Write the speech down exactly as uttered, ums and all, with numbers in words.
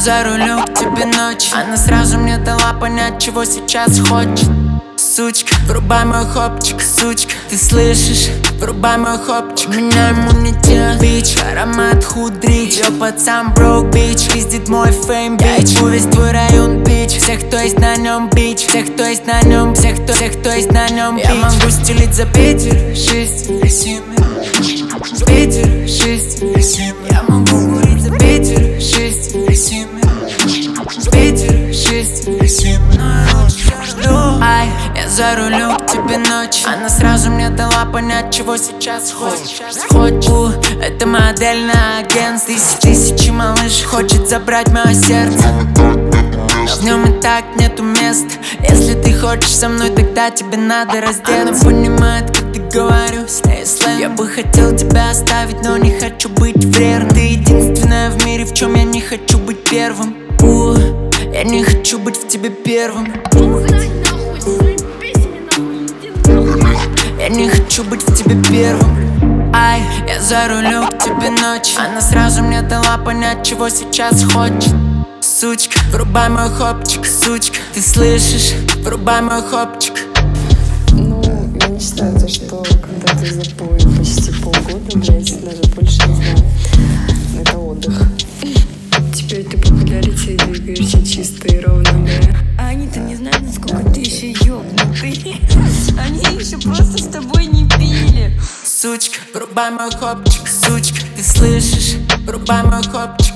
за рулем к тебе ночь. Она сразу мне дала понять, чего сейчас хочет. Сучка, врубай мой хопчик, сучка, ты слышишь? Врубай мой хопчик. У меня иммунитет, бич, аромат худрич. Yo, пацан, broke bitch, пиздит мой фейм, бич. Я весь твой район, бич. Всех, кто есть на нем, бич. Всех, кто есть на нем, всех, кто, всех, кто есть на нем, бич. Я могу стелить за Питер, шесть, семь. Питер, шесть, семь. Я могу курить за Питер, шесть, семь. Питер, шесть, семь. Ай, я за рулем к тебе ночь. Она сразу мне дала понять, чего сейчас хочешь. Хочу, это модельное агентство. Тысячи, тысячи малыш хочет забрать мое сердце. Но в нем и так нету места. Если ты хочешь со мной, тогда тебе надо раздеться. Она понимает, как ты говорю, слей слэм. Я бы хотел тебя оставить, но не хочу быть вредным. Ты единственная в мире, в чем я не хочу быть первым. У, я не хочу быть в тебе первым. Я не хочу быть в тебе первым. Ай, я за рулем к тебе ночь. Она сразу мне дала понять, чего сейчас хочет. Сучка, врубай мой хопчик, сучка, ты слышишь? Врубай мой хопчик. Ну, я не считаю то, что когда ты в запое почти полгода, блядь, даже больше не знаю, это отдых. Теперь ты по полярите двигаешься чисто и ровно, да? А они-то не знают, насколько ты еще ёбнутый. Они еще просто с тобой не пили. Сучка, врубай мой хопчик, сучка, ты слышишь? Врубай мой хопчик.